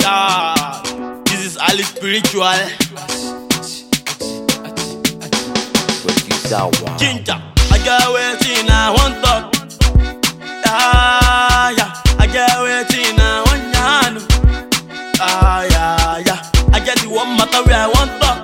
Yeah, this is Ali Spiritual. Ginger, I got waiting, I want talk. Yeah, I get waiting, I want yan. Yeah, I get you one matter where I want talk.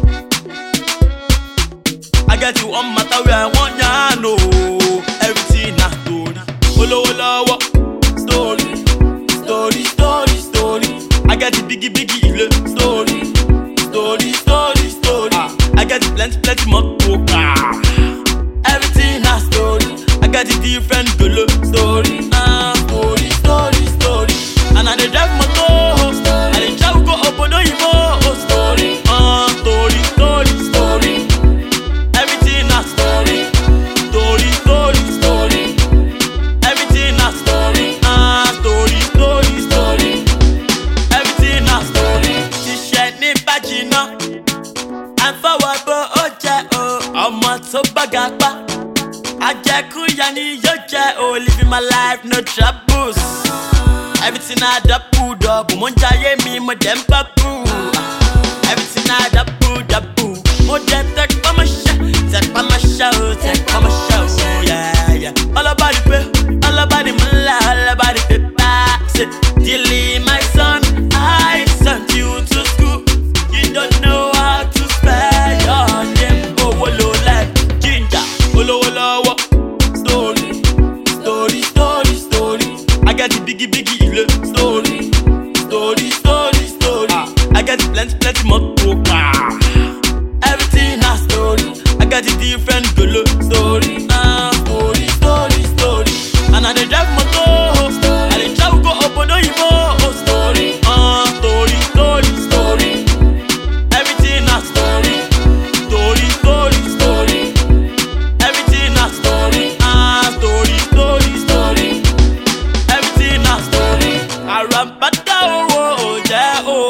I get you one matter where I want yan. Oh, everything a story. Olo olo story, story, story, story. I get the biggie ile story, story, story, story. I get the plenty more coca. Everything a story. I got the different golo story. Story, story, story. And I dey drive motor. I dey drive go obodo yibo. Story, story, story, story. Everything a story. Story, story, story. Everything a story. Story, story, story. Everything a story. Ṣiṣẹ́ ní bájínà. Àfọwọ́gbọ́ ó jẹ́ o. Ọmọ tó bàgàpá. Ajakuya ni yo jẹ́ o. Living my life, no troubles. Everything I double. Mo ń jayé mi, mo jẹ́ ń bubble. Everything I double. Mo jẹ́ tẹpá mọ́ṣẹ́ o, yeah. All about the pay, all about the money, all about the paper. Say, Dilly, my son, I sent you to school. You don't know how to spell your name. Oh, wolo like Ginger, olo. Story, story, story, story. I got the biggie ile story, story, story, story. I got the plenty more coca. Everything a story. I got the different golo story. Story, story, story. And I dey drive motor. I dey drive go obodo yibo. Story, story, story, story. Everything a story. Story, story, story. Everything a story. Story, story, story. Everything a story. Arambata o jẹ́ o.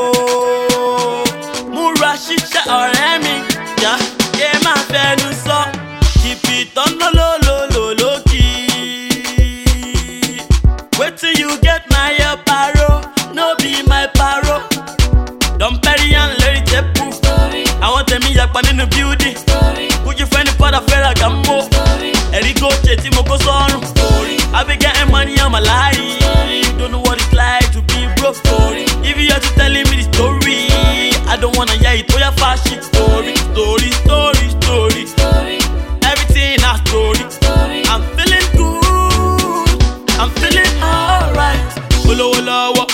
Múra ṣiṣẹ́ ọ̀rẹ́ mi. Yé máa fẹnu sọ. Keep it on the low key. Wetin you get na your paro, no be my paro. Don Perignon lórí table. Àwọn tèmi yapa nínú building. Kújú fẹ́ni padà fẹ́ra gàmbó. Ẹ̀rí gòkè tí mo kó sọ́run. I be getting money on my life. Don't know what it's like to be broke. If you are to telling me the story, I don't wanna hear it. Oh yeah, fashion story. Everything a story. I'm feeling good. I'm feeling alright. Olo.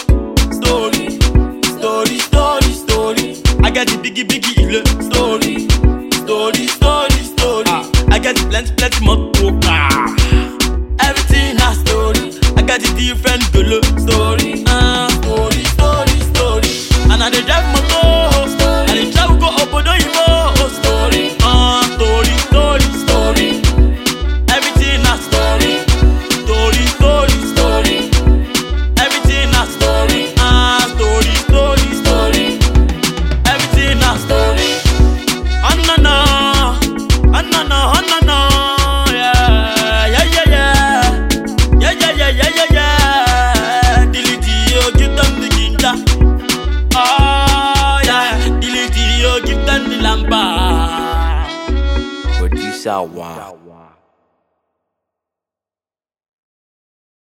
Story. I got the biggie ile story. Story. I got the plenty more coca. Everything a story. I got the different golo story. Story. And I dey drive motor. I dey drive go obodo yibo. Story, story. Everything a story. Story. Everything a story. Story. Everything a story. Oh no. Yeah. Dilly, give them the ginger. Oh yeah, Dilly, give them the lamba. Producer Wow.